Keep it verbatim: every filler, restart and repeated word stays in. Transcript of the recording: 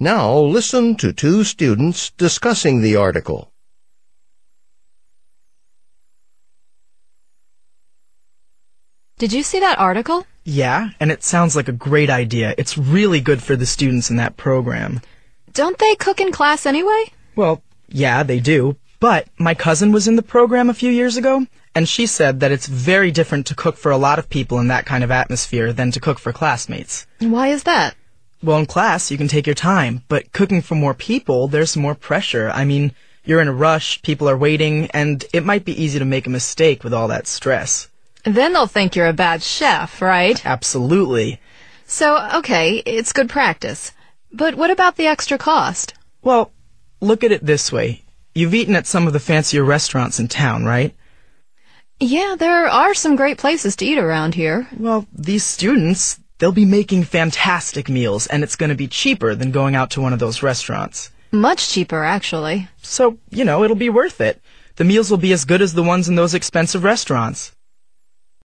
Now listen to two students discussing the article. Did you see that article? Yeah, and it sounds like a great idea. It's really good for the students in that program. Don't they cook in class anyway? Well, yeah, they do. But my cousin was in the program a few years ago, and she said that it's very different to cook for a lot of people in that kind of atmosphere than to cook for classmates. Why is that? Well, in class, you can take your time, but cooking for more people, there's more pressure. I mean, you're in a rush, people are waiting, and it might be easy to make a mistake with all that stress. Then they'll think you're a bad chef, right? Absolutely. So, okay, it's good practice. But what about the extra cost? Well, look at it this way. You've eaten at some of the fancier restaurants in town, right? Yeah, there are some great places to eat around here. Well, these students, they'll be making fantastic meals, and it's going to be cheaper than going out to one of those restaurants. Much cheaper, actually. So, you know, it'll be worth it. The meals will be as good as the ones in those expensive restaurants.